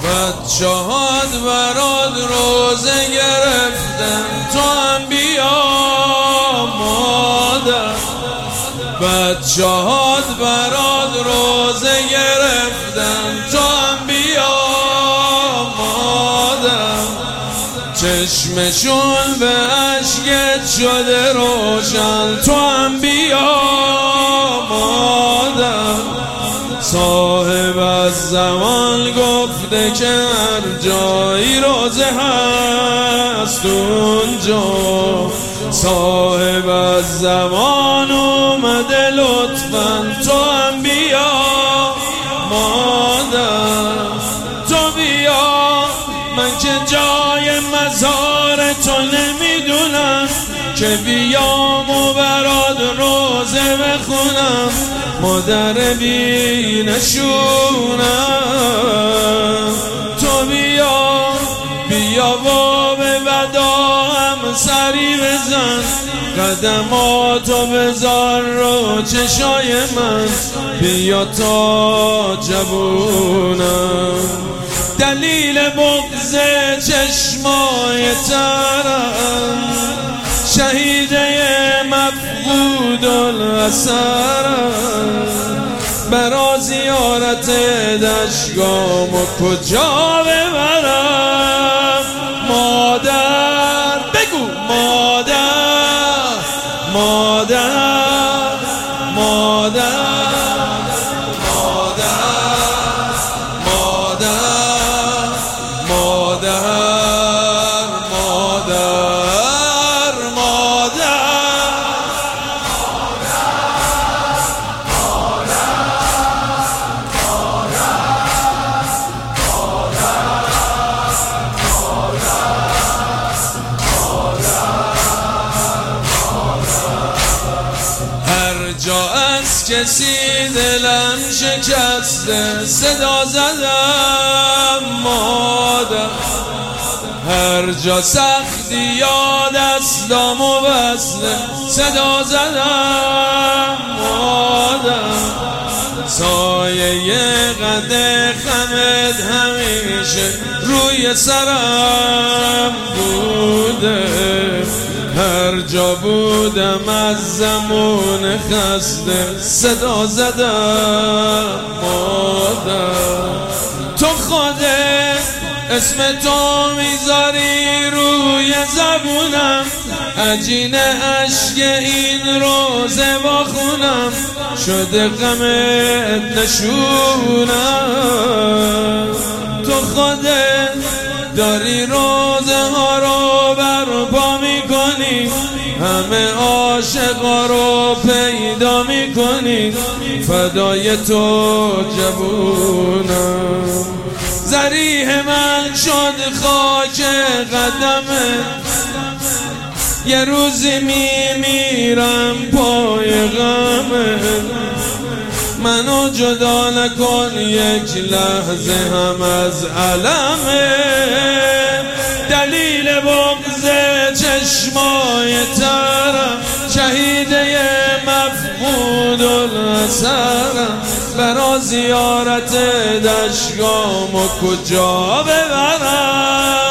بچه‌هات برات روزه گرفتن، تو هم بیا مادر. بچه‌هات برات روزه گرفتن، تو هم بیا مادر. چشمشون به اشکت شده روشن، تو هم بیا مادر. صاحب از زمان گفته که هر جایی روزه هست اونجا. صاحب از زمان اومده لطفاً، تو هم بیا مادر. تو بیا، من که جای مزار تو نمیدونم، که بیام و برات روزه بخونم. مادر بی نشونم، تو بیا و به وداعم سری بزن. قدماتو بذار رو چشای من، بیا تا جوونم. دلیل بغض چشمای ترم، شهیده مفقود الاثرم. برا زیارت دشگام و کجا ببرم؟ مادر بگو، مادر مادر مادر کسی دلم شکسته صدا زدم مادر. هر جا سختی یا دستامو بسته صدا زدم مادر. سایه قد خمت همیشه روی سرم بوده. هر جا بودم از زمان خسته صدا زدم مادر. تو خودت اسم تو میذاری روی زبونم، عجین اشک این روزه بخونم. شده غمت نشونم، تو خودت داری روزه ها رو برپا میکنی، همه عاشقا رو پیدا میکنی. فدای تو جوونم. ذریح من شد خاک قدمت، یه روزی میمیرم پای غمت. منو جدا نکن یک لحظه هم از علمت. دلیل بغض چشمای ترم، شهیده مفقود الاثرم. برا زیارت دشگام و کجا ببرم؟